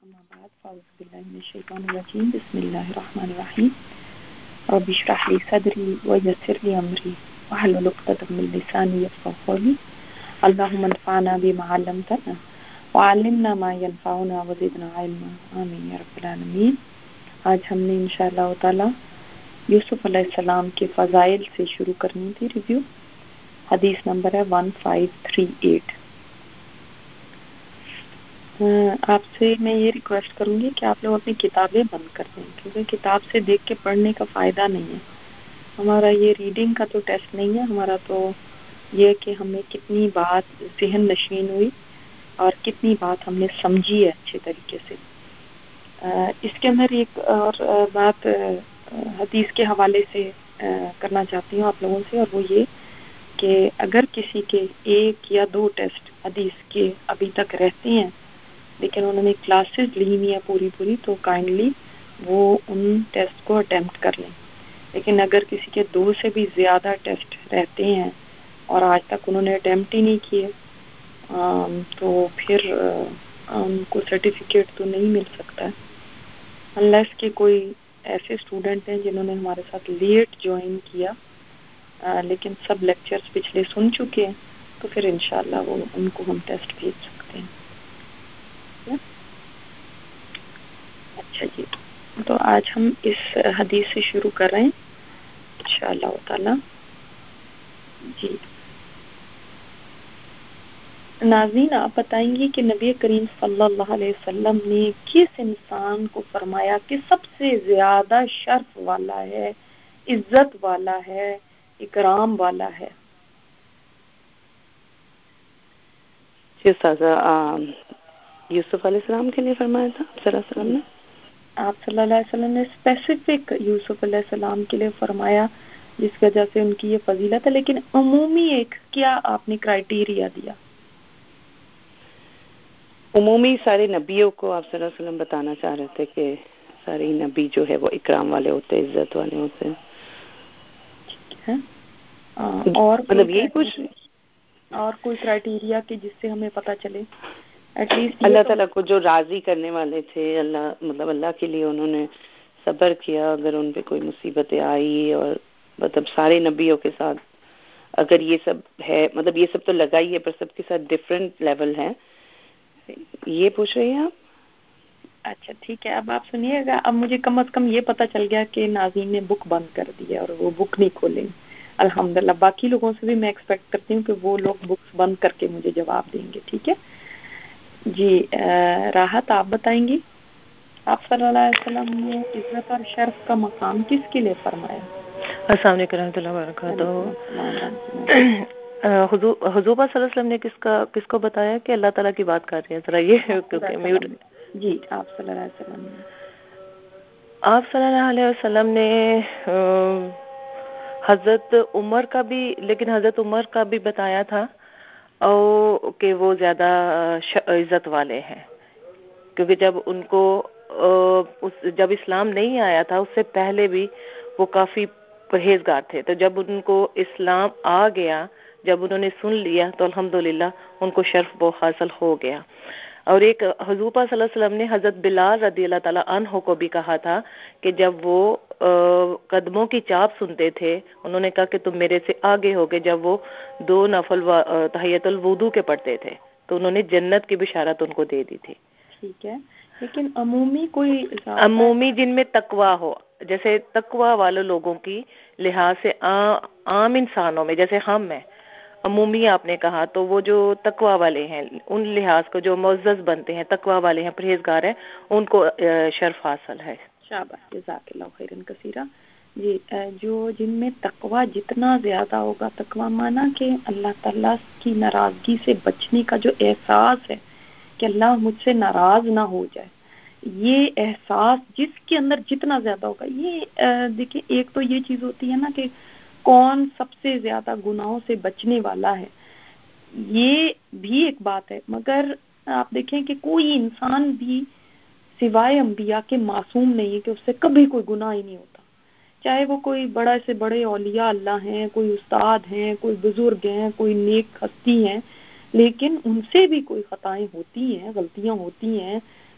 अम्मा बाद फ़अऊज़ु बिल्लाहि मिनश्शैतानिर्रजीम बिस्मिल्लाहिर्रहमानिर्रहीम रब्बि इश्रह ली सदरी व यस्सिर ली अमरी वहलुल उक़दतम मिन लिसानी यफ़क़हू क़ौली अल्लाहुम्मा अन्फ़अना बिमा अल्लमतना व अल्लिमना मा यनफ़अुना व ज़िदना इल्मा आमीन या रब्बल आलमीन। आज हमने इंशाअल्लाह ताला यूसुफ अलैहिस्सलाम के फ़ज़ाइल से शुरू करनी थी रिव्यू। हदीस नंबर है 1538। आपसे मैं ये रिक्वेस्ट करूंगी कि आप लोग अपनी किताबें बंद कर दें, क्योंकि किताब से देख के पढ़ने का फ़ायदा नहीं है। हमारा ये रीडिंग का तो टेस्ट नहीं है, हमारा तो ये कि हमें कितनी बात ज़हन नशीन हुई और कितनी बात हमने समझी है अच्छे तरीके से। इसके अंदर एक और बात हदीस के हवाले से करना चाहती हूँ आप लोगों से, और वो ये कि अगर किसी के 1 या 2 टेस्ट हदीस के अभी तक रहते हैं लेकिन उन्होंने क्लासेस ली नहीं है पूरी, तो काइंडली वो उन टेस्ट को अटेम्प्ट कर लें। लेकिन अगर किसी के 2 से भी ज़्यादा टेस्ट रहते हैं और आज तक उन्होंने अटेम्प्ट ही नहीं किए, तो फिर उनको सर्टिफिकेट तो नहीं मिल सकता है, अनलेस कि कोई ऐसे स्टूडेंट हैं जिन्होंने हमारे साथ लेट ज्वाइन किया लेकिन सब लेक्चर्स पिछले सुन चुके हैं, तो फिर इंशाल्लाह वो उनको हम टेस्ट भेज सकते हैं। अच्छा जी, तो आज हम इस हदीस से शुरू कर रहे हैं इंशाअल्लाह ताला जी। नाज़रीन, आप बताएंगे कि नबी करीम सल्लल्लाहु अलैहि वसल्लम ने किस इंसान को फरमाया कि सबसे ज्यादा शर्फ वाला है, इज्जत वाला है, इकराम वाला है? यूसुफ अलैहिस्सलाम के लिए फरमाया था आप सल्लल्लाहु अलैहि वसल्लम ने स्पेसिफिक यूसुफ अलैहिस्सलाम के लिए फरमाया जिस वजह से उनकी ये फजीलत है, लेकिन उमूमी एक क्या आपने क्राइटेरिया दिया? उमूमी सारे नबियों को आप सल्लल्लाहु अलैहि वसल्लम बताना चाह रहे थे कि सारे नबी जो है वो इकराम वाले होते हैं, इज्जत वाले होते हैं। ठीक है, और मतलब यही कुछ और कोई क्राइटेरिया कि जिससे हमें पता चले एटलीस्ट अल्लाह ताला को जो राजी करने वाले थे, अल्लाह मतलब अल्लाह के लिए उन्होंने सब्र किया अगर उन पे कोई मुसीबतें आई, और मतलब सारे नबियों के साथ अगर ये सब है, मतलब ये सब तो लगा ही है पर सबके साथ डिफरेंट लेवल है, ये पूछ रही हैं आप? अच्छा ठीक है, अब आप सुनिएगा। अब मुझे कम से कम ये पता चल गया कि नाज़रीन ने बुक बंद कर दी है और वो बुक नहीं खोलेंगे अल्हम्दुलिल्लाह। बाकी लोगों से भी मैं एक्सपेक्ट करती हूँ कि वो लोग बुक्स बंद करके मुझे जवाब देंगे। ठीक है जी। राहत, आप बताएंगी आप सल्लल्लाहु अलैहि वसल्लम ने इज्जत और शर्फ का मकाम किसके लिए फरमाया? अस्सलाम वालेकुम रहमतुल्लाहि व बरकातहू। हुजूर सल्लल्लाहु अलैहि वसल्लम ने किसको बताया कि अल्लाह ताला की बात कर रहे हैं? जरा ये क्योंकि म्यूट जी। आप सल्लल्लाहु अलैहि वसल्लम ने हजरत उमर का भी, लेकिन हजरत उमर का भी बताया था और कि वो ज्यादा इज्जत वाले हैं, क्योंकि जब उनको जब इस्लाम नहीं आया था उससे पहले भी वो काफी परहेजगार थे। तो जब उनको इस्लाम आ गया, जब उन्होंने सुन लिया, तो अल्हम्दुलिल्लाह उनको शर्फ वो हासिल हो गया। और एक हुजूर सल्लल्लाहु अलैहि वसल्लम ने हजरत बिलाल रदी अल्लाह ताला अन्हु को भी कहा था कि जब वो कदमों की चाप सुनते थे, उन्होंने कहा कि तुम मेरे से आगे हो गए, जब वो 2 नफल तहियतुल वुदू के पढ़ते थे, तो उन्होंने जन्नत की बिशारत उनको दे दी थी। ठीक है, लेकिन अमूमी जिनमें तकवा हो, जैसे तकवा वाले लोगों की लिहाज से आम इंसानों में, जैसे हम हैं, अमूमी आपने कहा, तो वो जो तकवा वाले हैं उन लिहाज को जो मुअज़्ज़ज़ बनते हैं, तकवा वाले हैं, परहेजगार हैं, उनको शर्फ हासिल है। शाबाश, जज़ाकल्लाहु खैरन कसीरा जी। जो जिनमें तकवा जितना ज्यादा होगा, तकवा माना कि अल्लाह ताला की नाराजगी से बचने का जो एहसास है कि अल्लाह मुझसे नाराज ना हो जाए, ये एहसास जिसके अंदर जितना ज्यादा होगा, ये देखिए, एक तो ये चीज होती है ना कि कौन सबसे ज्यादा गुनाहों से बचने वाला है, ये भी एक बात है। मगर आप देखें कि कोई इंसान भी सिवाय अंबिया के मासूम नहीं है कि उससे कभी कोई गुनाह ही नहीं होता, चाहे वो कोई बड़ा से बड़े औलिया अल्लाह हैं, कोई उस्ताद हैं, कोई बुजुर्ग हैं, कोई नेक हस्ती हैं, लेकिन उनसे भी कोई खताएं होती हैं, गलतियां होती हैं,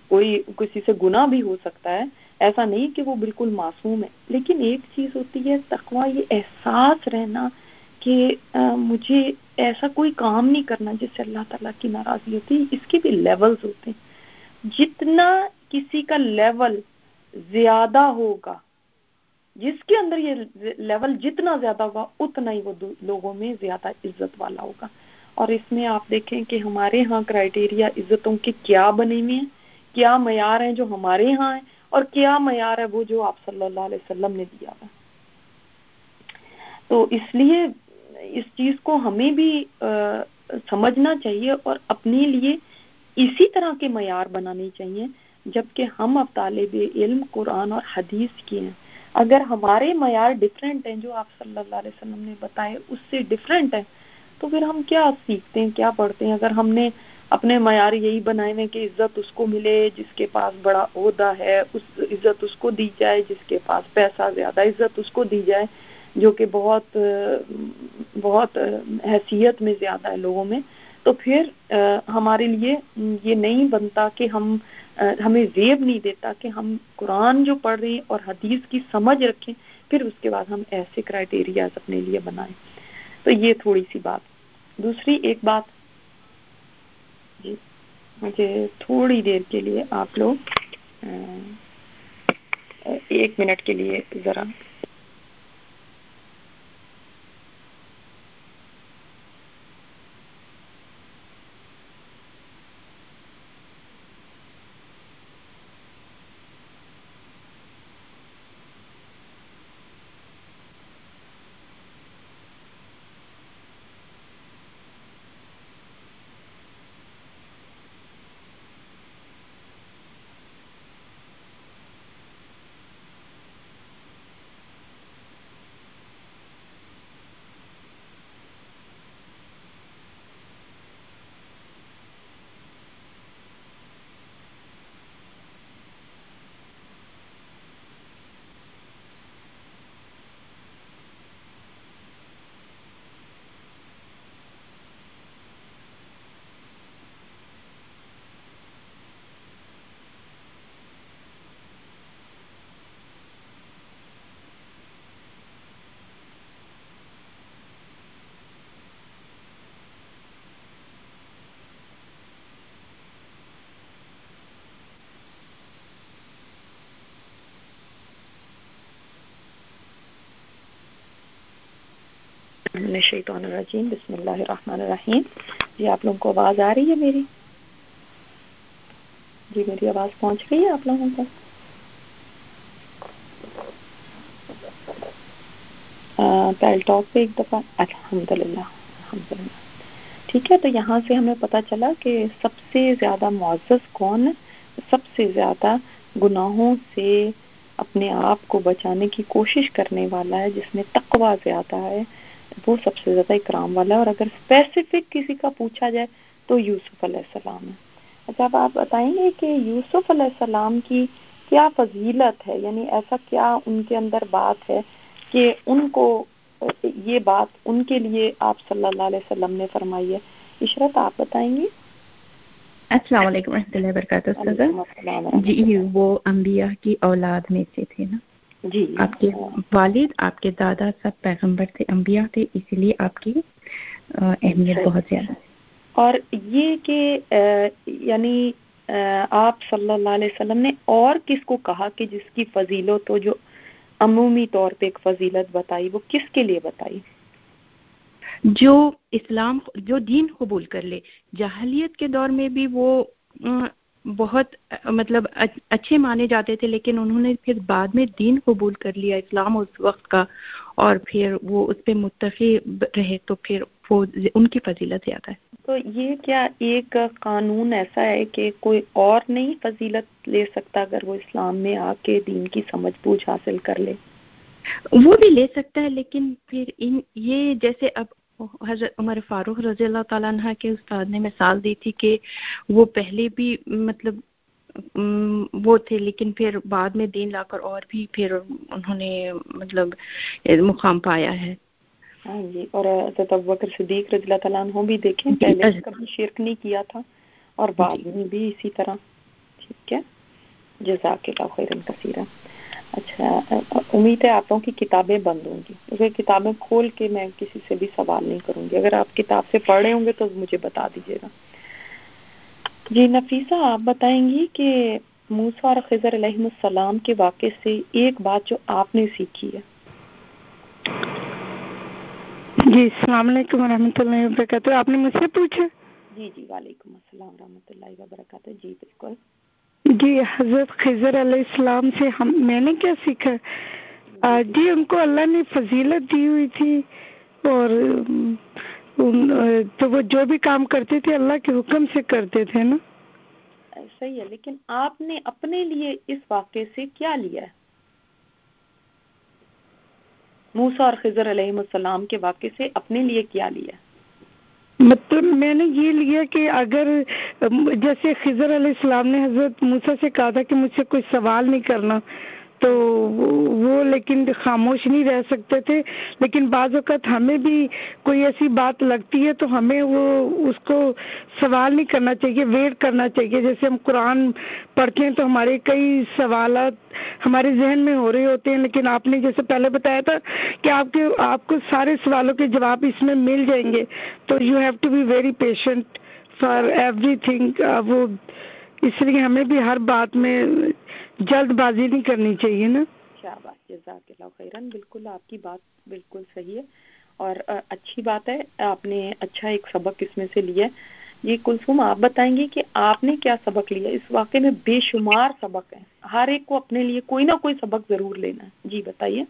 کوئی کسی سے گناہ بھی ہو سکتا ہے، ایسا نہیں کہ وہ بالکل معصوم ہے، لیکن ایک چیز ہوتی ہے تقویٰ، یہ احساس رہنا کہ مجھے ایسا کوئی کام نہیں کرنا جس سے اللہ تعالیٰ کی ناراضی ہوتی ہے. اس کے بھی لیولز ہوتے ہیں. جتنا کسی کا لیول زیادہ ہوگا، جس کے اندر یہ لیول جتنا زیادہ ہوگا اتنا ہی وہ لوگوں میں زیادہ عزت والا ہوگا. اور اس میں آپ دیکھیں کہ ہمارے ہاں کرائٹیریا عزتوں کے کیا بنے ہوئے ہیں، کیا معیار ہیں جو ہمارے ہاں ہیں، اور کیا معیار ہے وہ جو آپ صلی اللہ علیہ وسلم نے دیا ہوا. تو اس لیے اس چیز کو ہمیں بھی سمجھنا چاہیے اور اپنے لیے اسی طرح کے معیار بنانے چاہیے. جبکہ ہم اب طالب علم قرآن اور حدیث کی ہیں، اگر ہمارے معیار ڈیفرنٹ ہیں جو آپ صلی اللہ علیہ وسلم نے بتائے اس سے ڈیفرنٹ ہیں، تو پھر ہم کیا سیکھتے ہیں، کیا پڑھتے ہیں؟ اگر ہم نے اپنے معیار یہی بنائے ہوئے کہ عزت اس کو ملے جس کے پاس بڑا عہدہ ہے، عزت اس کو دی جائے جس کے پاس پیسہ زیادہ، عزت اس کو دی جائے جو کہ بہت بہت حیثیت میں زیادہ ہے لوگوں میں، تو پھر ہمارے لیے یہ نہیں بنتا کہ ہمیں زیب نہیں دیتا کہ ہم قرآن جو پڑھ رہے ہیں اور حدیث کی سمجھ رکھیں، پھر اس کے بعد ہم ایسے کرائٹیریاز اپنے لیے بنائیں. تو یہ تھوڑی سی بات. دوسری ایک بات، جی مجھے تھوڑی دیر کے لیے آپ لوگ 1 منٹ کے لیے ذرا من الشیطان الرجیم. بسم اللہ الرحمن الرحیم. جی آپ لوگوں کو آواز آ رہی ہے میری؟ جی میری آواز پہنچ رہی ہے آپ لوگوں کو؟ پہل ٹاک پہ ایک دفعہ الحمدللہ. ٹھیک ہے، تو یہاں سے ہمیں پتہ چلا کہ سب سے زیادہ معزز کون ہے، سب سے زیادہ گناہوں سے اپنے آپ کو بچانے کی کوشش کرنے والا ہے، جس میں تقویٰ زیادہ ہے، وہ سب سے زیادہ اکرام والا ہے. اور اگر اسپیسیفک کسی کا پوچھا جائے تو یوسف علیہ السلام ہے. اچھا اب آپ بتائیں گے کہ یوسف علیہ السلام کی کیا فضیلت ہے، یعنی ایسا کیا ان کے اندر بات ہے کہ ان کو یہ بات ان کے لیے آپ صلی اللہ علیہ وسلم نے فرمائی ہے. عشرت آپ بتائیں گی؟ السلام علیکم ورحمۃ اللہ وبرکاتہ. جی وہ انبیاء کی اولاد میں سے تھے نا جی، آپ کے والد آپ کے دادا سب پیغمبر تھے، انبیاء تھے، اسی لیے آپ کی اہمیت بہت زیادہ. اور یہ کہ یعنی آپ صلی اللہ علیہ وسلم نے اور کس کو کہا کہ جس کی فضیلت ہو، جو عمومی طور پہ ایک فضیلت بتائی، وہ کس کے لیے بتائی؟ جو اسلام جو دین قبول کر لے. جاہلیت کے دور میں بھی وہ بہت مطلب اچھے مانے جاتے تھے، لیکن انہوں نے پھر بعد میں دین قبول کر لیا اسلام اس وقت کا، اور پھر وہ اس پہ متقی رہے، تو پھر وہ ان کی فضیلت زیادہ ہے. تو یہ کیا ایک قانون ایسا ہے کہ کوئی اور نہیں فضیلت لے سکتا اگر وہ اسلام میں آ کے دین کی سمجھ بوجھ حاصل کر لے؟ وہ بھی لے سکتا ہے، لیکن پھر یہ جیسے اب حضرت عمر فاروق رضی اللہ تعالیٰ عنہ کے استاد نے مثال دی تھی کہ وہ پہلے بھی مطلب وہ تھے، لیکن پھر بعد میں دین لا کر اور بھی پھر انہوں نے مطلب مقام پایا ہے. ہاں جی، اور حضرت ابوبکر صدیق رضی اللہ تعالیٰ عنہ بھی دیکھیں پہلے کبھی شرک نہیں کیا تھا اور بعد میں بھی اسی طرح. ٹھیک ہے, جزاک اللہ خیرن کثیرا. اچھا, امید ہے آپ لوگوں کی کتابیں بند ہوں گی, کیونکہ کتابیں کھول کے میں کسی سے بھی سوال نہیں کروں گی. اگر آپ کتاب سے پڑھ رہے ہوں گے تو مجھے بتا دیجیے گا. جی نفیسہ, آپ بتائیں گی کہ موسیٰ اور خضر علیہ السلام کے واقعے سے ایک بات جو آپ نے سیکھی ہے. جی السلام علیکم ورحمۃ اللہ وبرکاتہ. آپ نے مجھ سے پوچھا؟ جی جی, وعلیکم السلام ورحمۃ اللہ وبرکاتہ. جی بالکل. جی, حضرت خضر علیہ السلام سے میں نے کیا سیکھا؟ جی, ان کو اللہ نے فضیلت دی ہوئی تھی, اور تو وہ جو بھی کام کرتے تھے اللہ کے حکم سے کرتے تھے نا. صحیح ہے, لیکن آپ نے اپنے لیے اس واقعے سے کیا لیا ہے؟ موسیٰ اور خضر علیہ السلام کے واقعے سے اپنے لیے کیا لیا؟ مطلب میں نے یہ لیا کہ اگر جیسے خضر علیہ السلام نے حضرت موسیٰ سے کہا تھا کہ مجھ سے کوئی سوال نہیں کرنا, تو وہ لیکن خاموش نہیں رہ سکتے تھے. لیکن بعض اوقات ہمیں بھی کوئی ایسی بات لگتی ہے تو ہمیں وہ اس کو سوال نہیں کرنا چاہیے, ویٹ کرنا چاہیے. جیسے ہم قرآن پڑھتے ہیں تو ہمارے کئی سوالات ہمارے ذہن میں ہو رہے ہوتے ہیں, لیکن آپ نے جیسے پہلے بتایا تھا کہ آپ کو سارے سوالوں کے جواب اس میں مل جائیں گے, تو you have to be very patient for ایوری تھنگ. وہ اس لیے ہمیں بھی ہر بات میں جلد بازی نہیں کرنی چاہیے نا. شاباش, جزاک اللہ خیرن. بالکل آپ کی بات بالکل صحیح ہے اور اچھی بات ہے, آپ نے اچھا ایک سبق اس میں سے لیا. جی کلثوم, آپ بتائیں گے کہ آپ نے کیا سبق لیا؟ اس واقعے میں بے شمار سبق ہیں, ہر ایک کو اپنے لیے کوئی نہ کوئی سبق ضرور لینا ہے. جی بتائیے.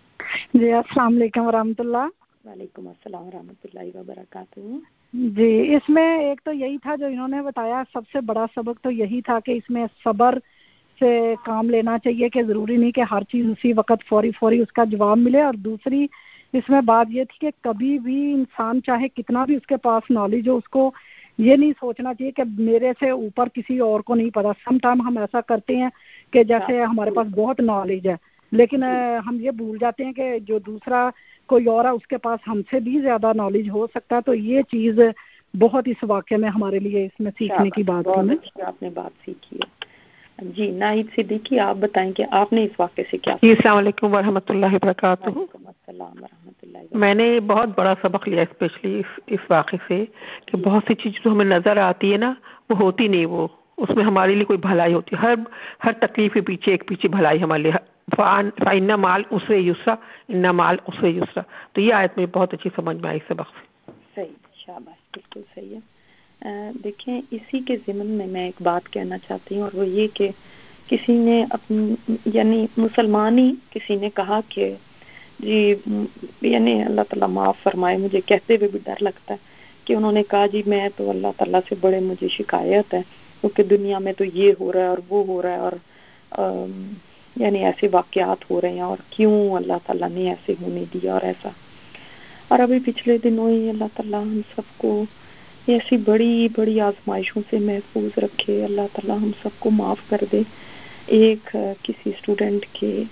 جی السلام علیکم ورحمۃ اللہ. وعلیکم السلام ورحمۃ اللہ وبرکاتہ. جی, اس میں ایک تو یہی تھا جو انہوں نے بتایا, سب سے بڑا سبق تو یہی تھا کہ اس میں صبر سے کام لینا چاہیے, کہ ضروری نہیں کہ ہر چیز اسی وقت فوری اس کا جواب ملے. اور دوسری اس میں بات یہ تھی کہ کبھی بھی انسان چاہے کتنا بھی اس کے پاس نالج ہو, اس کو یہ نہیں سوچنا چاہیے کہ میرے سے اوپر کسی اور کو نہیں پتا. سم ٹائم ہم ایسا کرتے ہیں کہ جیسے ہمارے پاس بہت نالج ہے, لیکن ہم یہ بھول جاتے ہیں کہ جو دوسرا کوئی اور ہے اس کے پاس ہم سے بھی زیادہ نالج ہو سکتا ہے. تو یہ چیز بہت اس واقعے میں ہمارے لیے اس میں سیکھنے کی بات بہت ہے. اچھی آپ نے بات سیکھی ہے. جی ناہید صدیقی, آپ بتائیں کہ آپ نے اس واقعے سے کیا؟ السلام علیکم ورحمۃ اللہ وبرکاتہ. وعلیکم السلام ورحمۃ اللہ. میں نے بہت بڑا سبق لیا اسپیشلی اس واقعے سے, کہ بہت سی چیز جو ہمیں نظر آتی ہے نا وہ ہوتی نہیں, وہ اس میں ہمارے لیے کوئی بھلائی ہوتی ہے. ہر تکلیف کے پیچھے بھلائی ہمارے لیے. فَإِنَّ مَعَ الْعُسْرِ يُسْرًا إِنَّ مَعَ الْعُسْرِ يُسْرًا. تو یہ آیت میں بہت اچھی سمجھ میں آئی سبق سے. صحیح, شاباش, بالکل صحیح ہے. دیکھیں اسی کے ضمن میں ایک بات کہنا چاہتی ہوں, اور وہ یہ کہ کسی نے یعنی مسلمانی کسی نے کہا کہ جی یعنی اللہ تعالیٰ معاف فرمائے, مجھے کہتے ہوئے بھی ڈر لگتا ہے کہ انہوں نے کہا جی میں تو اللہ تعالیٰ سے بڑے مجھے شکایت ہے, کیونکہ دنیا میں تو یہ ہو رہا ہے اور وہ ہو رہا ہے, اور یعنی ایسے واقعات ہو رہے ہیں, اور کیوں اللہ تعالیٰ نے ایسے ہونے دیا اور ایسا. اور ابھی پچھلے دنوں ہی اللہ تعالیٰ ہم سب کو ایسی بڑی بڑی آزمائشوں سے محفوظ رکھے. اللہ تعالیٰ ہم سب کو معاف کر دے. ایک کسی اسٹوڈنٹ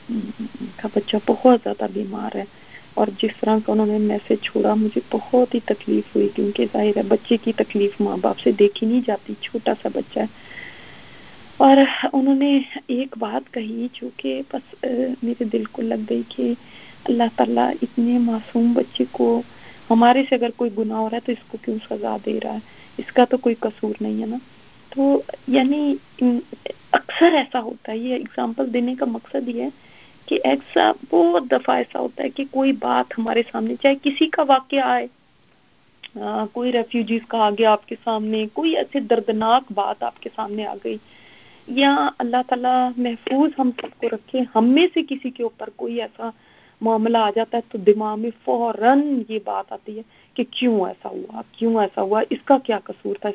کا بچہ بہت زیادہ بیمار ہے, اور جس طرح کا انہوں نے میسج چھوڑا مجھے بہت ہی تکلیف ہوئی, کیونکہ ظاہر ہے بچے کی تکلیف ماں باپ سے دیکھی نہیں جاتی, چھوٹا سا بچہ ہے. اور انہوں نے ایک بات کہی جو کہ بس میرے دل کو لگ گئی کہ اللہ تعالیٰ اتنے معصوم بچے کو, ہمارے سے اگر کوئی گناہ ہو رہا ہے تو اس کو کیوں سزا دے رہا ہے, اس کا تو کوئی قصور نہیں ہے نا. تو یعنی اکثر ایسا ہوتا ہے, یہ اگزامپل دینے کا مقصد یہ ہے کہ ایسا بہت دفعہ ایسا ہوتا ہے کہ کوئی بات ہمارے سامنے, چاہے کسی کا واقعہ آئے, کوئی ریفیوجیز کا آ گیا آپ کے سامنے, کوئی ایسی دردناک بات آپ کے سامنے آ گئی, یا اللہ تعالیٰ محفوظ ہم سب کو رکھے, ہم میں سے کسی کے اوپر کوئی ایسا معاملہ آ جاتا ہے تو دماغ میں فوراً یہ بات آتی ہے کہ کیوں ایسا ہوا, اس کا کیا قصور تھا.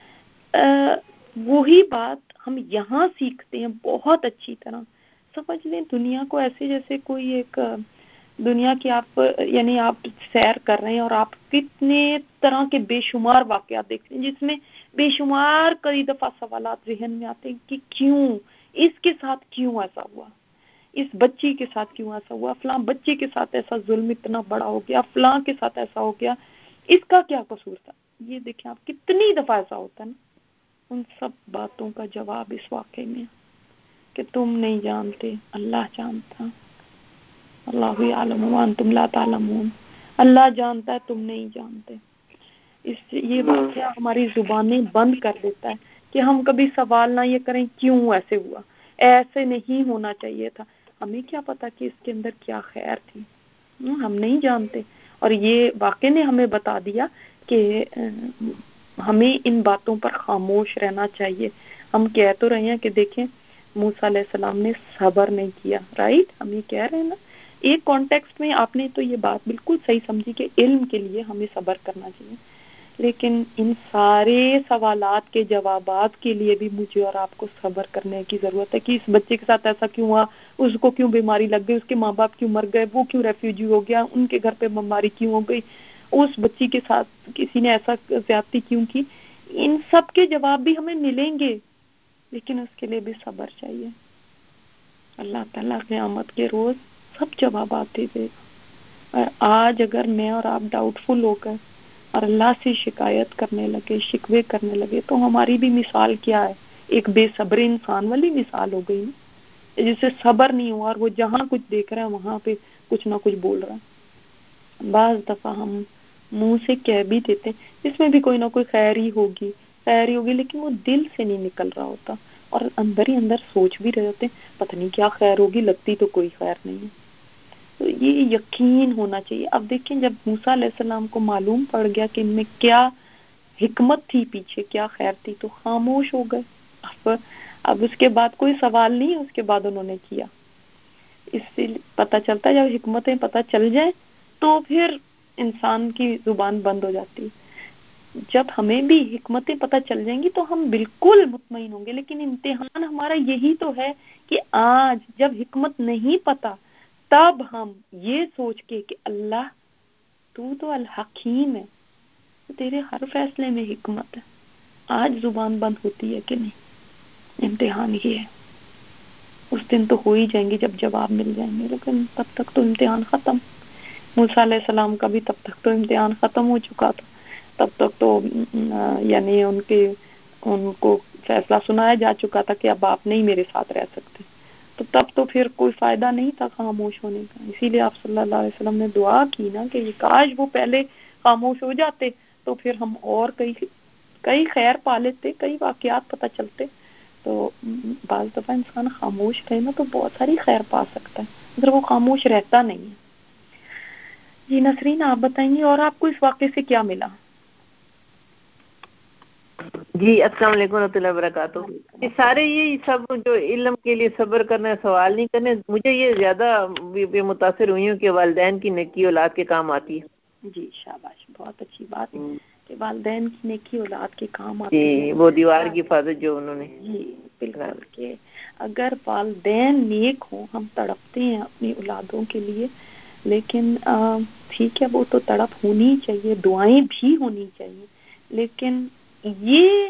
وہی بات ہم یہاں سیکھتے ہیں بہت اچھی طرح. سمجھ لیں دنیا کو ایسے جیسے کوئی ایک دنیا کی آپ یعنی آپ سیر کر رہے ہیں, اور آپ کتنے طرح کے بے شمار واقعات دیکھ رہے ہیں جس میں بے شمار کئی دفعہ سوالات ذہن میں آتے ہیں کہ کیوں, اس کے ساتھ کیوں ایسا ہوا, اس بچی کے ساتھ کیوں ایسا ہوا, فلاں بچے کے ساتھ ایسا ظلم اتنا بڑا ہو گیا, فلاں کے ساتھ ایسا ہو گیا, اس کا کیا قصور تھا. یہ دیکھیں آپ کتنی دفعہ ایسا ہوتا ہے نا, उन सब बातों का जवाब इस वाक़े में कि तुम नहीं जानते, अल्लाह जानता। अल्लाहु यअलमु व अंतुम ला तअलमून। अल्लाह जानता है, तुम नहीं जानते। ये वाक़या हमारी जुबानें बंद कर देता है कि हम कभी सवाल ना ये करें क्यों ऐसे हुआ, ऐसे नहीं होना चाहिए था। हमें क्या पता कि इसके अंदर क्या खैर थी, हम नहीं जानते। और ये वाक़े ने हमें बता दिया कि हमें इन बातों पर खामोश रहना चाहिए। हम कह तो रहे हैं कि देखें मूसा अलैहिस्सलाम ने सब्र नहीं किया, राइट, हम ये कह रहे हैं ना। एक कॉन्टेक्स्ट में आपने तो ये बात बिल्कुल सही समझी कि इल्म के लिए हमें सब्र करना चाहिए, लेकिन इन सारे सवालात के जवाबात के लिए भी मुझे और आपको सब्र करने की जरूरत है कि इस बच्चे के साथ ऐसा क्यों हुआ, उसको क्यों बीमारी लग गई, उसके माँ बाप क्यों मर गए, वो क्यों रेफ्यूजी हो गया, उनके घर पे बीमारी क्यों हो गई, उस बच्ची के साथ किसी ने ऐसा ज्यादती क्यों की। इन सब के जवाब भी हमें मिलेंगे, लेकिन उसके लिए भी सब्र चाहिए। अल्लाह ताला क़यामत के रोज सब जवाब आते देगा। और आज अगर मैं और आप डाउटफुल हो गए और अल्लाह से शिकायत करने लगे, शिकवे करने लगे, तो हमारी भी मिसाल क्या है, एक बेसब्र इंसान वाली मिसाल हो गई ना, जिसे सब्र नहीं हुआ और वो जहाँ कुछ देख रहा है वहां पे कुछ ना कुछ बोल रहा है। बाज दफा हम मुंह से कह भी देते इसमें भी कोई ना कोई खैर ही होगी, लेकिन वो दिल से नहीं निकल रहा होता और अंदर ही अंदर सोच भी रहे होते पता नहीं क्या खैर होगी, लगती तो कोई खैर नहीं है। तो ये यकीन होना चाहिए। अब देखें जब मूसा अलैहिस्सलाम को मालूम पड़ गया कि इनमें क्या हिकमत थी, पीछे क्या खैर थी, तो खामोश हो गए। अब उसके बाद कोई सवाल नहीं उसके बाद उन्होंने किया। इससे पता चलता है जब हिकमतें पता चल जाए तो फिर इंसान की जुबान बंद हो जाती। जब हमें भी हिकमतें पता चल जाएंगी तो हम बिल्कुल मुतमईन होंगे। लेकिन इम्तिहान हमारा यही तो है कि आज जब हिकमत नहीं पता तब हम ये सोच के कि अल्लाह तू तो अल हकीम है, तेरे हर फैसले में हिकमत है, आज जुबान बंद होती है कि नहीं। इम्तिहान ये है। उस दिन तो हो ही जाएंगे जब जवाब मिल जाएंगे, लेकिन तब तक तो इम्तिहान खत्म। मूसा अलैहिस्सलाम का भी तब तक तो इम्तिहान खत्म हो चुका था। तब तक तो यानी उनको फैसला सुनाया जा चुका था कि अब आप नहीं मेरे साथ रह सकते। तो तब तो फिर कोई फायदा नहीं था खामोश होने का। इसीलिए आप सल्लल्लाहु अलैहि वसल्लम ने दुआ की ना कि काश वो पहले खामोश हो जाते तो फिर हम और कई खैर पा लेते, कई वाकयात पता चलते। तो बाज़ दफा इंसान खामोश रहे ना तो बहुत सारी खैर पा सकता है, अगर वो खामोश रहता नहीं है। जी नसरीन आप बताएंगे और आपको इस वाक़े से क्या मिला? जी अस्सलाम वालेकुम रहमतुल्लाहि व बरकातुहू। ये सारे ये सब जो इल्म के लिए सब्र करना, सवाल नहीं करने, मुझे ये ज्यादा मुतासिर हुई हूँ कि वालिदैन की नेकी औलाद के काम आती है। जी शाबाश, बहुत अच्छी बात है कि वालिदैन की नेकी औलाद के काम आती है। वो दीवार की हिफाजत जो उन्होंने, जी बिल्कुल, के अगर वालिदैन नेक हो, हम तड़पते हैं अपनी औलादों के लिए, लेकिन ठीक है वो तो तड़प होनी चाहिए, दुआएं भी होनी चाहिए, लेकिन ये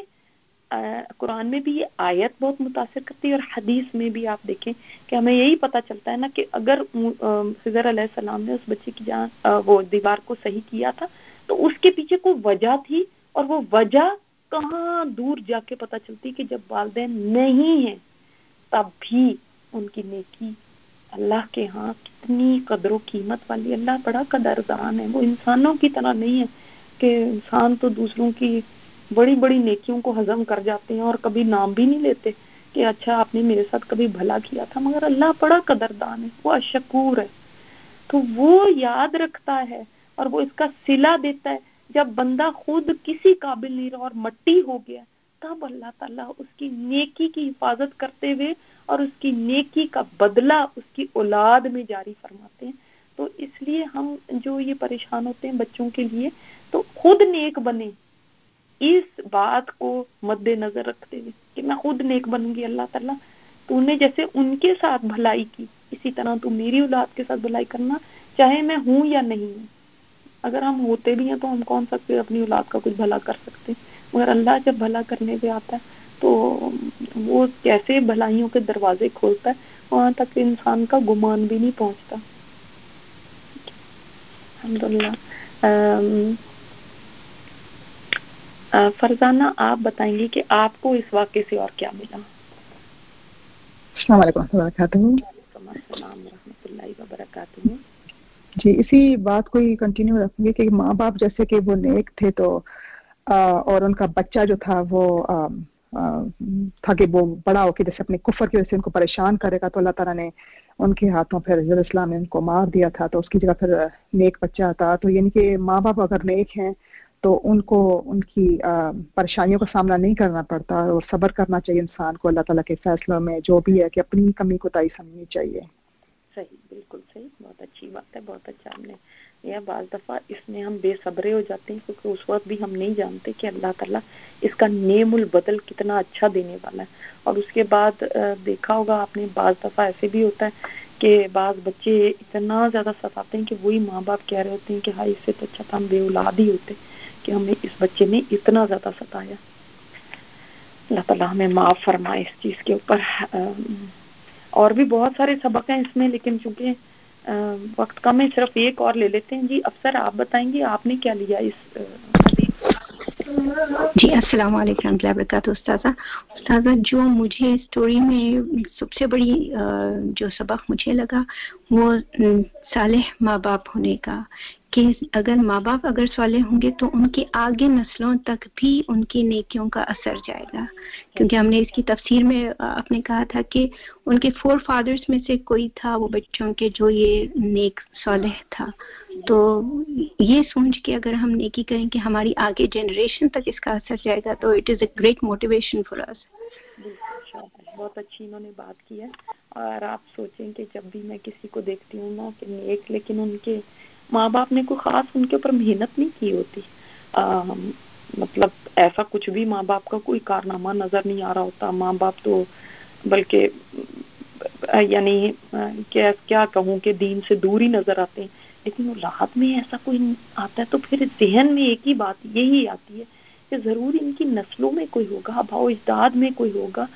कुरान में भी ये आयत बहुत मुतासिर करती है और हदीस में भी आप देखें कि हमें यही पता चलता है ना कि अगर खिज़र अलैहिस्सलाम ने उस बच्चे की जान वो दीवार को सही किया था तो उसके पीछे कोई वजह थी, और वो वजह कहाँ दूर जाके पता चलती कि जब वालिदैन नहीं है तब भी उनकी नेकी अल्लाह के यहाँ कितनी कदर कीमत वाली। अल्लाह बड़ा कदरदान है, वो इंसानों की तरह नहीं है कि इंसान तो दूसरों की बड़ी बड़ी नेकियों को हजम कर जाते हैं और कभी नाम भी नहीं लेते कि अच्छा आपने मेरे साथ कभी भला किया था। मगर अल्लाह बड़ा कदरदान है, वो अशकूर है, तो वो याद रखता है और वो इसका सिला देता है। जब बंदा खुद किसी काबिल नहीं रहा और मट्टी हो गया तब अल्लाह ताला उसकी नेकी की हिफाजत करते हुए और उसकी नेकी का बदला उसकी औलाद में जारी फरमाते हैं। तो इसलिए हम जो ये परेशान होते हैं बच्चों के लिए, तो खुद नेक बने, इस बात को मद्देनजर रखते हुए कि मैं खुद नेक बनूंगी। अल्लाह ताला तूने जैसे उनके साथ भलाई की इसी तरह तू मेरी औलाद के साथ भलाई करना, चाहे मैं हूं या नहीं हूं। अगर हम होते भी हैं तो हम कौन सा अपनी औलाद का कुछ भला कर सकते हैं, मगर अल्लाह जब भला करने पे आता है तो वो कैसे भलाइयों के दरवाजे खोलता है वहां तक इंसान का गुमान भी नहीं पहुंचता। अल्हम्दुलिल्लाह। فرزانہ آپ بتائیں گی کہ آپ کو اس واقعے سے اور کیا ملا؟ السلام علیکم ورحمۃ اللہ وبرکاتہ۔ وعلیکم السلام ورحمۃ اللہ وبرکاتہ۔ جی اسی بات کو ہی کنٹینیو رکھیں گے کہ ماں باپ جیسے کہ وہ نیک تھے تو اور ان کا بچہ جو تھا وہ تھا کہ وہ بڑا ہو کے جیسے اپنے کفر کی وجہ سے ان کو پریشان کرے گا، تو اللہ تعالیٰ نے ان کے ہاتھوں پھر حضرت السلام نے ان کو مار دیا تھا، تو اس کی جگہ پھر نیک بچہ تھا۔ تو یعنی کہ ماں باپ اگر نیک ہیں تو ان کو ان کی پریشانیوں کا سامنا نہیں کرنا پڑتا، اور صبر کرنا چاہیے انسان کو اللہ تعالیٰ کے فیصلوں میں، جو بھی ہے کہ اپنی کمی کوتاہی سمجھنی چاہیے۔ صحیح، بالکل صحیح، بہت اچھی بات ہے، بہت اچھا۔ ہم نے یہ بعض دفعہ اس میں ہم بے صبرے ہو جاتے ہیں کیونکہ اس وقت بھی ہم نہیں جانتے کہ اللہ تعالیٰ اس کا نعم البدل کتنا اچھا دینے والا ہے۔ اور اس کے بعد دیکھا ہوگا آپ نے، بعض دفعہ ایسے بھی ہوتا ہے کہ بعض بچے اتنا زیادہ ستاتے ہیں کہ وہی ماں باپ کہہ رہے ہوتے ہیں کہ ہائی اس سے تو اچھا تھا ہم بے اولاد ہی ہوتے کہ ہمیں اس بچے نے اتنا زیادہ ستایا۔ اللہ تعالیٰ ہمیں معاف فرمائے اس چیز کے اوپر۔ اور بھی بہت سارے سبق ہیں اس میں، لیکن چونکہ وقت کم ہے صرف ایک اور لے لیتے ہیں۔ جی افسر آپ بتائیں گے آپ نے کیا لیا اس حدیث؟ جی السلام علیکم ورحمۃ اللہ وبرکاتہ۔ استاذہ جو مجھے اسٹوری میں سب سے بڑی جو سبق مجھے لگا وہ صالح ماں باپ ہونے کا، کہ اگر ماں باپ اگر صالح ہوں گے تو ان کی آگے نسلوں تک بھی ان کی نیکیوں کا اثر جائے گا، کیونکہ ہم نے اس کی تفسیر میں آپ نے کہا تھا کہ ان کے 4 فادرز میں سے کوئی تھا وہ بچوں کے جو یہ نیک صالح تھا۔ تو یہ سوچ کے اگر ہم نیکی کریں کہ ہماری آگے جنریشن تک اس کا اثر جائے گا تو it is a great motivation for اس۔ بہت اچھی انہوں نے بات کی ہے۔ اور آپ سوچیں کہ جب بھی میں کسی کو دیکھتی ہوں نا کہ نیک، لیکن ان کے ماں باپ نے کوئی خاص ان کے اوپر محنت نہیں کی ہوتی، مطلب ایسا کچھ بھی ماں باپ کا کوئی کارنامہ نظر نہیں آ رہا ہوتا، ماں باپ تو بلکہ یعنی کیا کہوں کہ دین سے دور ہی نظر آتے ہیں، لیکن رات میں ایسا کوئی آتا ہے تو پھر ذہن میں ایک ہی بات یہی آتی ہے کہ ضرور ان کی نسلوں میں کوئی ہوگا، بھاؤ اجداد میں کوئی ہوگا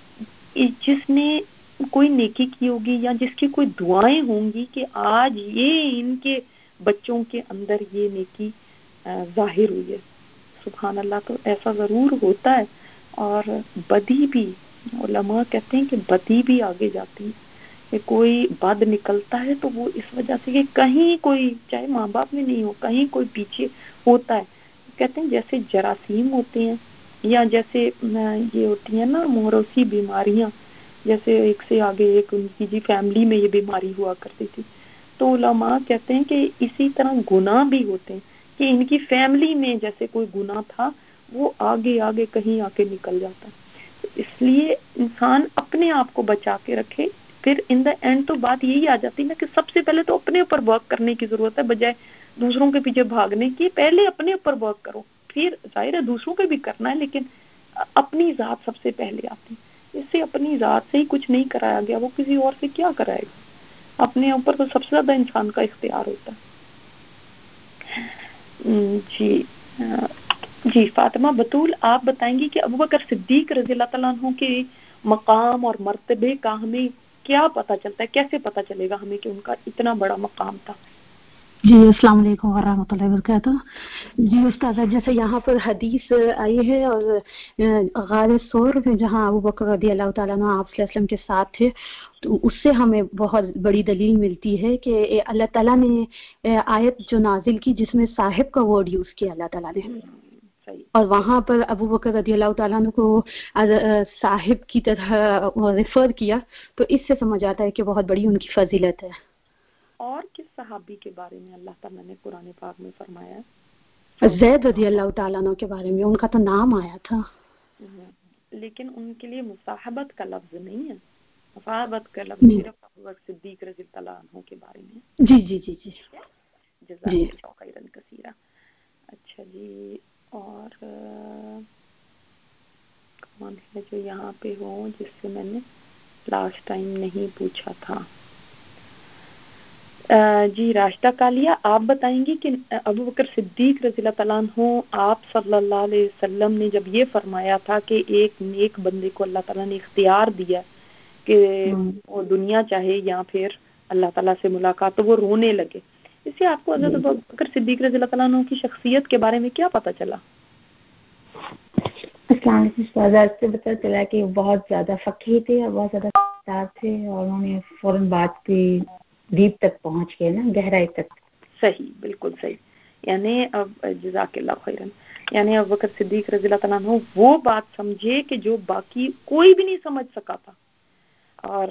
جس نے کوئی نیکی کی ہوگی یا جس کی کوئی دعائیں ہوں گی کہ آج یہ ان کے بچوں کے اندر یہ نیکی ظاہر ہوئی ہے۔ سبحان اللہ، تو ایسا ضرور ہوتا ہے۔ اور بدی بھی علماء کہتے ہیں کہ بدی بھی آگے جاتی ہے، کہ کوئی بد نکلتا ہے تو وہ اس وجہ سے کہ کہیں کوئی چاہے ماں باپ میں نہیں ہو، کہیں کوئی پیچھے ہوتا ہے۔ کہتے ہیں جیسے جراثیم ہوتے ہیں یا جیسے یہ ہوتی ہیں نا موروثی بیماریاں، جیسے ایک سے آگے ایک ان کی جی فیملی میں یہ بیماری ہوا کرتی تھی، تو علماء کہتے ہیں کہ اسی طرح گناہ بھی ہوتے ہیں کہ ان کی فیملی میں جیسے کوئی گناہ تھا وہ آگے آگے کہیں آ کے نکل جاتا ہے۔ تو اس لیے انسان اپنے آپ کو بچا کے رکھے، پھر ان دا اینڈ تو بات یہی آ جاتی نا کہ سب سے پہلے تو اپنے اوپر ورک کرنے کی ضرورت ہے، بجائے دوسروں کے پیچھے بھاگنے کی پہلے اپنے اوپر ورک کرو، پھر ظاہر ہے دوسروں کے بھی کرنا ہے، لیکن اپنی ذات سب سے پہلے آتی۔ اس سے اپنی ذات سے ہی کچھ نہیں کرایا گیا، وہ کسی اور سے کیا کرائے گا؟ اپنے اوپر تو سب سے زیادہ انسان کا اختیار ہوتا ہے۔ جی فاطمہ بطول آپ بتائیں گی کہ ابوبکر صدیق رضی اللہ تعالیٰ عنہ کے مقام اور مرتبے کا ہمیں کیا پتہ چلتا ہے، کیسے پتہ چلے گا ہمیں کہ ان کا اتنا بڑا مقام تھا؟ جی السلام علیکم ورحمۃ اللہ وبرکاتہ۔ جی استاذہ جیسے یہاں پر حدیث آئی ہے اور غار ثور میں جہاں ابوبکر رضی اللہ تعالیٰ عنہ آپ صلی اللہ علیہ وسلم کے ساتھ تھے، تو اس سے ہمیں بہت بڑی دلیل ملتی ہے کہ اللہ تعالیٰ نے آیت جو نازل کی جس میں صاحب کا ورڈ یوز کیا اللہ تعالیٰ نے، اور وہاں پر ابوبکر رضی اللہ تعالیٰ عنہ کو صاحب کی طرح ریفر کیا، تو اس سے سمجھ آتا ہے کہ بہت بڑی ان کی فضیلت ہے۔ اور کس صحابی کے بارے میں اللہ تعالیٰ نے قرآن پاک میں فرمایا ہے؟ زید رضی اللہ تعالیٰ عنہ کے بارے میں ان کا تو نام آیا تھا، لیکن ان کے لیے مصاحبت کا لفظ نہیں ہے، مصاحبت کا لفظ صرف ابوبکر صدیق رضی اللہ عنہ کے بارے میں۔ جی جی جی جی جزاک اللہ خیرا کثیرا۔ اچھا جی، اور کون ہے جو یہاں پہ ہو جس سے میں نے لاسٹ ٹائم نہیں پوچھا تھا؟ جی راشدہ کالیہ آپ بتائیں گی کہ ابوبکر صدیق رضی اللہ تعالیٰ عنہ آپ صلی اللہ علیہ وسلم نے جب یہ فرمایا تھا کہ ایک نیک بندے کو اللہ تعالیٰ نے اختیار دیا کہ وہ دنیا چاہے یا پھر اللہ تعالیٰ سے ملاقات، تو وہ رونے لگے، اس سے آپ کو حضرت ابوبکر صدیق رضی اللہ تعالیٰ عنہ کی شخصیت کے بارے میں کیا پتہ چلا؟ السلام علیکم استاذہ، سے پتہ چلا کہ بہت زیادہ فقیہ تھے اور بہت زیادہ کتاب تھے، اور انہوں نے فوراً بات کی ڈیپ تک پہنچ کے نا، گہرائی تک. صحیح، بالکل صحیح. یعنی اب جزاک اللہ خیرن، یعنی ابو بکر صدیق رضی اللہ تعالیٰ عنہ وہ بات سمجھے کہ جو باقی کوئی بھی نہیں سمجھ سکا تھا. اور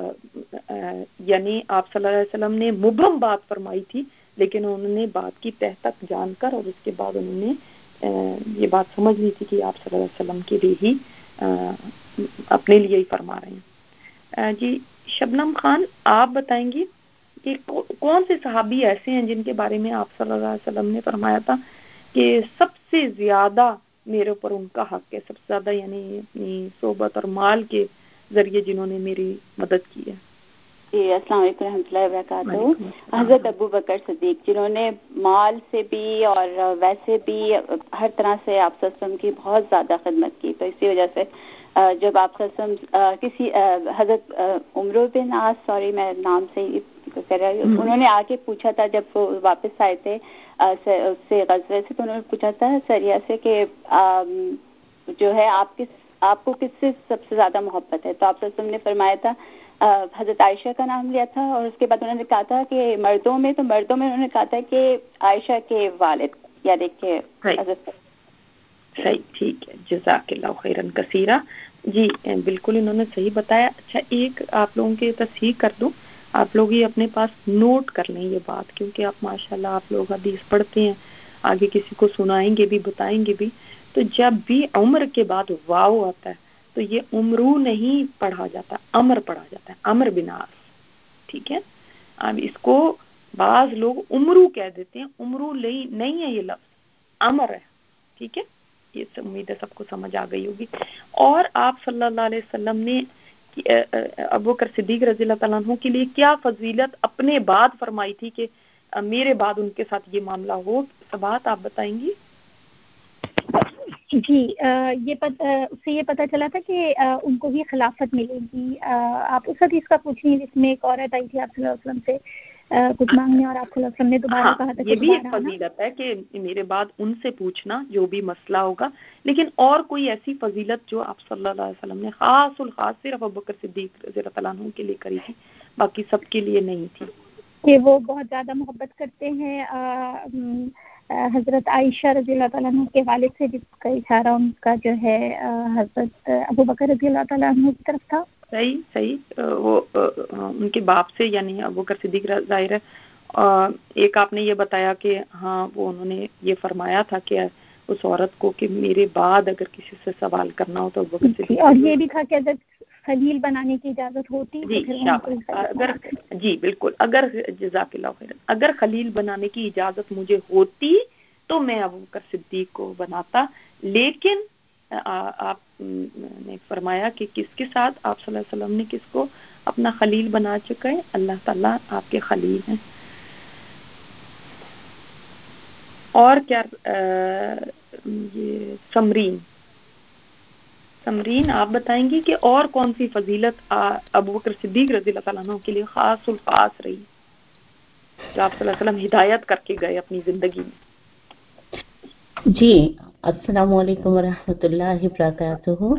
یعنی آپ صلی اللہ علیہ وسلم نے مبہم بات فرمائی تھی، لیکن انہوں نے بات کی تہ تک جان کر اور اس کے بعد انہوں نے یہ بات سمجھ لی تھی کہ آپ صلی اللہ علیہ وسلم کے لیے ہی اپنے لیے ہی فرما رہے ہیں. جی شبنم خان، آپ بتائیں گی کہ کون سے صحابی ایسے ہیں جن کے بارے میں آپ صلی اللہ علیہ وسلم نے فرمایا تھا کہ سب سے زیادہ میرے اوپر ان کا حق ہے، سب سے زیادہ یعنی اپنی صحبت اور مال کے ذریعے جنہوں نے میری مدد کی ہے؟ جی السلام علیکم رحمۃ اللہ وبرکاتہ. حضرت ابو بکر صدیق، جنہوں نے مال سے بھی اور ویسے بھی ہر طرح سے آپ صلی اللہ علیہ وسلم کی بہت زیادہ خدمت کی. تو اسی وجہ سے جب آپ صلی اللہ علیہ وسلم کسی حضرت عمرو بن عاص، سوری میں نام سے انہوں نے آ کے پوچھا تھا جب وہ واپس آئے تھے اس سے غزوے سے، تو انہوں نے پوچھا تھا سریا سے کہ جو ہے آپ کو کس سے سب سے زیادہ محبت ہے؟ تو آپ صلی اللہ علیہ وسلم نے فرمایا تھا، حضرت عائشہ کا نام لیا تھا، اور اس کے بعد انہوں نے کہا تھا کہ مردوں میں انہوں نے کہا تھا کہ عائشہ کے والد، یا دیکھیے حضرت. صحیح، ٹھیک ہے، جزاک اللہ خیرن کثیرہ. جی بالکل انہوں نے صحیح بتایا. اچھا ایک آپ لوگوں کی تصحیح کر دوں، آپ لوگ یہ اپنے پاس نوٹ کر لیں یہ بات، کیونکہ آپ ماشاءاللہ آپ لوگ حدیث پڑھتے ہیں، آگے کسی کو سنائیں گے بھی، بتائیں گے بھی. تو جب بھی عمر کے بعد واو آتا ہے تو یہ عمرو نہیں پڑھا جاتا، امر پڑھا جاتا ہے، امر بن عاص. ٹھیک ہے، اب اس کو بعض لوگ عمرو کہہ دیتے ہیں، عمرو نہیں ہے یہ لفظ، امر ہے. ٹھیک ہے، یہ امید ہے سب کو سمجھ آ گئی ہوگی. اور آپ صلی اللہ علیہ وسلم نے ابو بکر صدیق رضی اللہ تعالیٰ عنہ کے لیے کیا فضیلت اپنے بعد فرمائی تھی کہ میرے بعد ان کے ساتھ یہ معاملہ ہو؟ بات آپ بتائیں گی؟ جی اس سے یہ پتہ چلا تھا کہ ان کو بھی خلافت ملے گی. آپ اس حدیث کا پوچھیں جس میں ایک عورت آئی تھی آپ صلی اللہ علیہ وسلم سے کچھ مانگنے، اور آپ صلی اللہ علیہ وسلم نے دوبارہ کہا تھا. یہ بھی ایک فضیلت ہے کہ میرے بعد ان سے پوچھنا جو بھی مسئلہ ہوگا. لیکن اور کوئی ایسی فضیلت جو آپ صلی اللہ علیہ وسلم نے خاص الخاص صرف ابوبکر صدیق رضی اللہ عنہ کے لیے کری تھی، باقی سب کے لیے نہیں تھی؟ کہ وہ بہت زیادہ محبت کرتے ہیں حضرت عائشہ رضی اللہ تعالیٰ عنہ کے والد سے، جس کا اشارہ ان کا جو ہے حضرت ابو بکر رضی اللہ تعالیٰ عنہ کی طرف تھا. صحیح وہ ان کے باپ سے، یعنی ابو بکر صدیق ظاہر ہے. ایک آپ نے یہ بتایا کہ ہاں وہ انہوں نے یہ فرمایا تھا کہ اس عورت کو کہ میرے بعد اگر کسی سے سوال کرنا ہو تو ابو بکر صدیق. اور یہ بھی تھا کہ اگر خلیل بنانے کی اجازت ہوتی جی بالکل، اگر جزاک اللہ خیر، اگر خلیل بنانے کی اجازت مجھے ہوتی تو میں ابو بکر صدیق کو بناتا. لیکن آپ نے فرمایا کہ کس کے ساتھ آپ صلی اللہ علیہ وسلم نے کس کو اپنا خلیل بنا چکا ہے؟ اللہ تعالیٰ آپ کے خلیل ہیں. اور کیا یہ سمرین آپ بتائیں گی کہ اور کون سی فضیلت ابو بکر صدیق رضی اللہ تعالیٰ عنہ کے لیے خاص الخاص رہی جو آپ صلی اللہ علیہ وسلم ہدایت کر کے گئے اپنی زندگی میں؟ جی السلام علیکم ورحمۃ اللہ وبرکاتہ.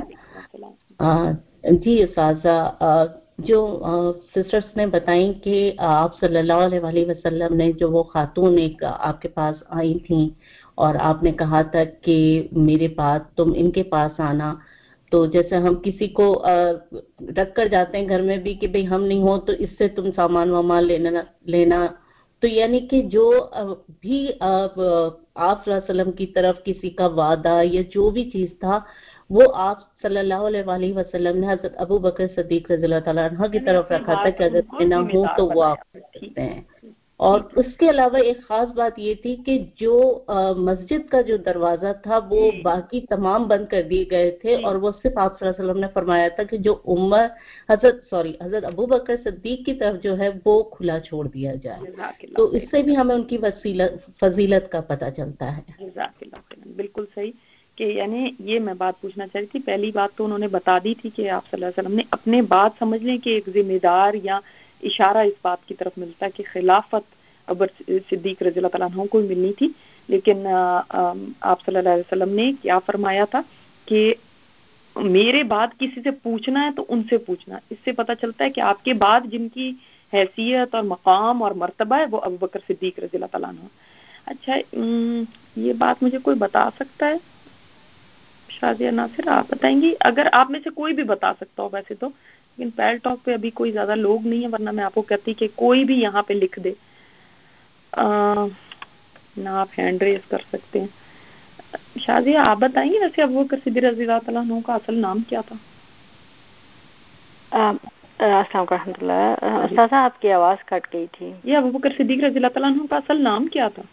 جی اساتذہ، جو سسٹرس نے بتائیں کہ آپ صلی اللہ علیہ وسلم نے جو وہ خاتون ایک آپ کے پاس آئی تھیں اور آپ نے کہا تھا کہ میرے بعد تم ان کے پاس آنا، تو جیسے ہم کسی کو رکھ کر جاتے ہیں گھر میں بھی کہ بھئی ہم نہیں ہو تو اس سے تم سامان وامان لینا، تو یعنی کہ جو بھی آپ صلی اللہ علیہ وسلم کی طرف کسی کا وعدہ یا جو بھی چیز تھا وہ آپ صلی اللہ علیہ وسلم نے حضرت ابو بکر صدیق رضی اللہ تعالیٰ عنہ کی طرف رکھا تھا کہ اگر میں نہ ہوں تو وہ آپ سکتے ہیں. اور اس کے علاوہ ایک خاص بات یہ تھی کہ جو مسجد کا جو دروازہ تھا وہ باقی تمام بند کر دیے گئے تھے، اور وہ صرف آپ صلی اللہ علیہ وسلم نے فرمایا تھا کہ جو حضرت ابو بکر صدیق کی طرف جو ہے وہ کھلا چھوڑ دیا جائے. تو اس سے بھی ہمیں ان کی فضیلت کا پتہ چلتا ہے. بالکل صحیح. کہ یعنی یہ میں بات پوچھنا چاہ رہی تھی، پہلی بات تو انہوں نے بتا دی تھی کہ آپ صلی اللہ علیہ وسلم نے اپنے بات سمجھ لیں کہ ایک ذمہ دار یا اشارہ اس بات کی طرف ملتا ہے کہ خلافت ابو صدیق رضی اللہ تعالیٰ عنہ کو ملنی تھی. लेकिन आप सल्लल्लाहु अलैहि वसल्लम ने क्या फरमाया था कि मेरे बाद किसी से पूछना है तो उनसे पूछना। इससे पता चलता है कि आपके बाद जिनकी हैसियत और मकाम और मर्तबा है वो अबू बकर सिद्दीक रज़ी अल्लाह तआला अन्हु। अच्छा, ये बात मुझे कोई बता सकता है? शाजिया नासिर, आप बताएंगी? अगर आप में से कोई भी बता सकता हो वैसे तो, लेकिन पैल टॉक पे अभी कोई ज्यादा लोग नहीं है, वरना मैं आपको कहती कि कोई भी यहाँ पे लिख दे। ना आप हैंड रेज कर सकते हैं। शाजिया, आप बताएंगे वैसे अबू बकर सिद्दीक रज़ी अल्लाह तआला अन्हु का असल नाम क्या था? अस्सलाम वालेकुम, आपकी आवाज कट गई थी। ये अबू बकर सिद्दीक रज़ी अल्लाह तआला अन्हु का असल नाम क्या था?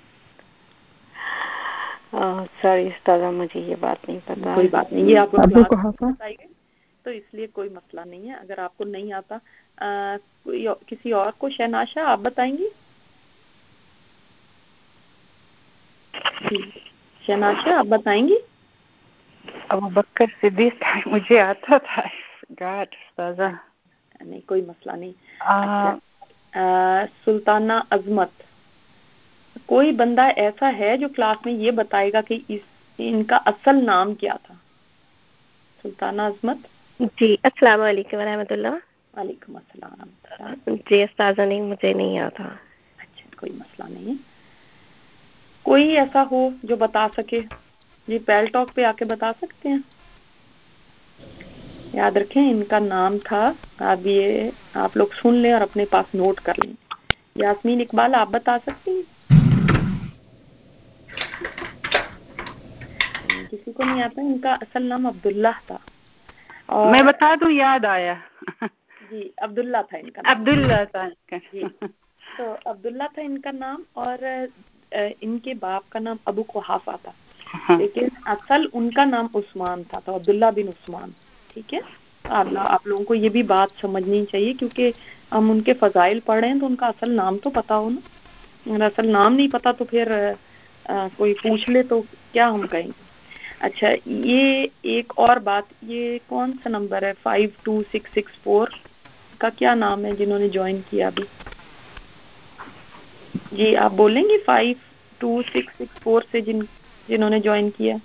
सॉरी उस्तादा, मुझे ये बात नहीं पता। कोई बात नहीं, ये आपको बताइए तो इसलिए कोई मसला नहीं है। अगर आपको नहीं आता किसी और को, शहनाशा आप बताएंगी? शहनाशा आप बताएंगी? अबू बकर सिद्दीक मुझे आता था। गॉड उस्तादा, नहीं कोई मसला नहीं। अच्छा, सुल्ताना अजमत, कोई बंदा ऐसा है जो क्लास में ये बताएगा कि इनका असल नाम क्या था? सुल्ताना अजमत जी। अस्सलाम वालेकुम रहमतुल्लाह। वालेकुम अस्सलाम। जी उस्तादा, नहीं मुझे नहीं आता। अच्छा, कोई मसला नहीं है। कोई ऐसा हो जो बता सके? जी पैल टॉक पे आके बता सकते हैं। याद रखें इनका नाम था, आप लोग सुन लें और अपने पास नोट कर लें। यास्मीन इकबाल, आप बता सकती हैं? किसी को नहीं आता? इनका असल नाम अब्दुल्ला था। और मैं बता दूं, याद आया। जी, अब्दुल्ला था इनका नाम। अब्दुल्ला था जी, तो अब्दुल्ला था इनका नाम, और इनके बाप का नाम अबू कुहाफा था। हाँ। लेकिन असल उनका नाम उस्मान था, तो अब्दुल्ला बिन उस्मान। ठीक है, आप लोगों को ये भी बात समझनी चाहिए, क्योंकि हम उनके फजाइल पढ़ रहे हैं तो उनका असल नाम तो पता हो ना। अगर असल नाम नहीं पता तो फिर कोई पूछ ले तो क्या हम कहेंगे। अच्छा, ये एक और बात, ये कौन सा नंबर है 52664 का क्या नाम है जिन्होंने ज्वाइन किया अभी? जी आप बोलेंगे 52664 से जिन्होंने ज्वाइन किया?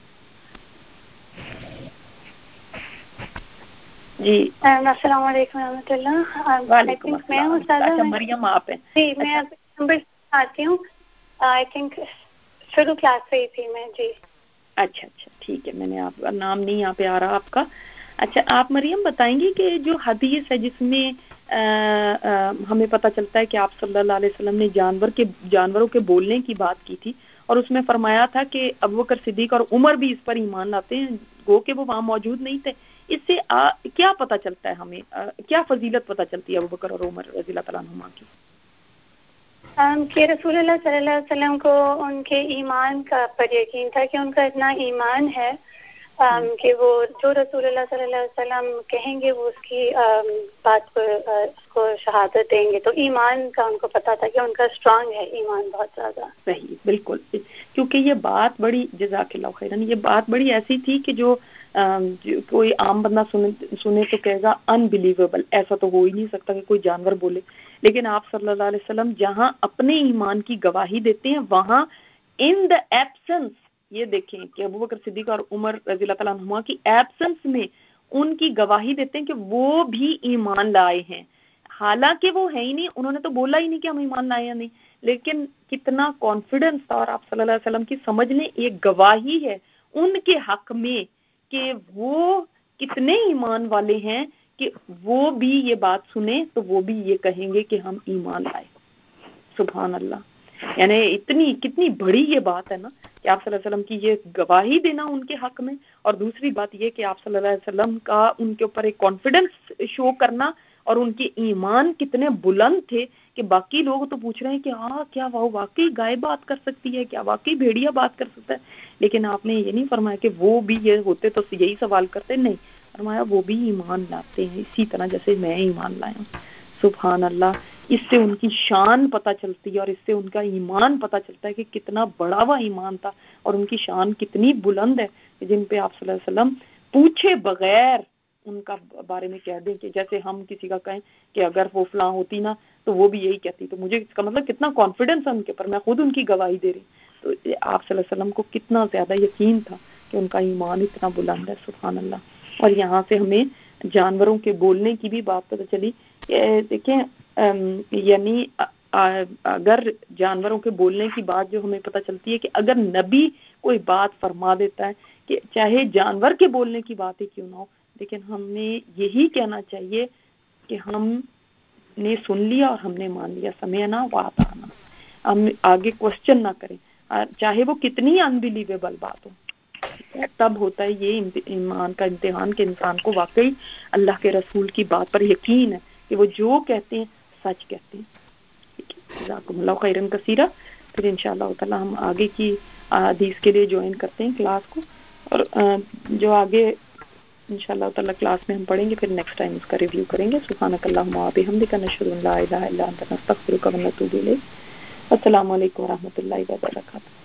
जी अस्सलाम वालेकुम रहमतुल्लाह। वालेकुम अस्सलाम। अच्छा, मरियम आप हैं? जी, मैं अब नंबर आती हूँ। आई थिंक शुरू क्लास से ही थी मैं। जी अच्छा, ठीक है, मैंने आपका नाम नहीं यहाँ पे आ रहा आपका। अच्छा, आप मरियम बताएंगी कि जो हदीस है जिसमें हमें पता चलता है कि आप सल्लल्लाहु अलैहि वसल्लम ने जानवरों के बोलने की बात की थी, और उसमें फरमाया था कि अबू बकर सिद्दीक और उमर भी इस पर ईमान लाते हैं, गो के वो वहाँ मौजूद नहीं थे। इससे क्या पता चलता है हमें? क्या फजीलत पता चलती है अबू बकर और उमर रज़ी अल्लाह तआला अन्हुमा की? कि रसूलुल्लाह सल्लल्लाहु अलैहि वसल्लम को उनके ईमान का पर यकीन था कि उनका इतना ईमान है कि वो जो रसूलुल्लाह सल्लल्लाहु अलैहि वसल्लम कहेंगे वो उसकी बात पर उसको शहादत देंगे। तो ईमान का उनको पता था कि उनका स्ट्रांग है ईमान बहुत ज्यादा। सही, बिल्कुल, क्योंकि ये बात बड़ी, जज़ाकल्लाहु खैरन, ये बात बड़ी ऐसी थी कि जो कोई आम बंदा सुने तो कहेगा अनबिलीवेबल, ऐसा तो हो ही नहीं सकता कि कोई जानवर बोले। लेकिन आप सल्लल्लाहु अलैहि वसल्लम जहां अपने ईमान की गवाही देते हैं, वहां इन द एब्सेंस, ये देखें कि अबू बकर सिद्दीक और उमर रज़ी अल्लाह तआला अन्हुमा की एब्सेंस में उनकी गवाही देते हैं कि वो भी ईमान लाए हैं। हालांकि वो है ही नहीं, उन्होंने तो बोला ही नहीं कि हम ईमान लाए या नहीं, लेकिन कितना कॉन्फिडेंस था। और आप सल्लल्लाहु अलैहि वसल्लम की समझ लें एक गवाही है उनके हक में कि वो कितने ईमान वाले हैं कि वो भी ये बात सुने तो वो भी ये कहेंगे कि हम ईमान लाए। सुभान अल्लाह, यानी इतनी कितनी बड़ी ये बात है ना कि आप सल्लल्लाहु अलैहि वसल्लम की ये गवाही देना उनके हक में। और दूसरी बात ये कि आप सल्लल्लाहु अलैहि वसल्लम का उनके ऊपर एक कॉन्फिडेंस शो करना, और उनके ईमान कितने बुलंद थे कि बाकी लोग तो पूछ रहे हैं कि हाँ क्या वो वाकई गाय बात कर सकती है, क्या वाकई भेड़िया बात कर सकता है। लेकिन आपने ये नहीं फरमाया कि वो भी ये होते तो यही सवाल करते, नहीं, फरमाया वो भी ईमान लाते हैं इसी तरह जैसे मैं ईमान लाया हूँ। सुभान अल्लाह, इससे उनकी शान पता चलती है और इससे उनका ईमान पता चलता है कि कितना बड़ा हुआ ईमान था और उनकी शान कितनी बुलंद है, जिन पे आप सल्लल्लाहु अलैहि वसल्लम पूछे बगैर उनका बारे में कह दें कि जैसे हम किसी का कहें कि अगर वो फलां होती ना तो वो भी यही कहती। तो मुझे इसका मतलब कितना कॉन्फिडेंस है उनके पर, मैं खुद उनकी गवाही दे रही। تو آپ صلی اللہ علیہ وسلم کو کتنا زیادہ یقین تھا کہ ان کا ایمان اتنا بلند ہے، سبحان اللہ۔ اور یہاں سے ہمیں جانوروں کے بولنے کی بھی بات پتہ چلی کہ دیکھیں یعنی اگر جانوروں کے بولنے کی بات جو ہمیں پتہ چلتی ہے کہ اگر نبی کوئی بات فرما دیتا ہے کہ چاہے جانور کے بولنے کی بات ہی کیوں نہ ہو، لیکن ہمیں یہی کہنا چاہیے کہ ہم نے سن لیا اور ہم نے مان لیا، سمعنا واطعنا، ہم آگے کوشچن نہ کریں، چاہے وہ کتنی انبلیویبل بات ہو۔ تب ہوتا ہے یہ ایمان کا امتحان کہ انسان کو واقعی اللہ کے رسول کی بات پر یقین ہے کہ وہ جو کہتے ہیں سچ کہتے ہیں۔ جزاکم اللہ خیرن کثیرہ۔ پھر انشاءاللہ تعالی ہم آگے کی حدیث کے لیے جوائن کرتے ہیں کلاس کو، اور جو آگے انشاءاللہ تعالی کلاس میں ہم پڑھیں گے پھر نیکسٹ ٹائم اس کا ریویو کریں گے۔ سبحانک اللہم و بحمدک، نشہد ان لا الہ الا انت، نستغفرک و نتوب الیک۔ السلام علیکم و رحمۃ اللہ وبرکاتہ۔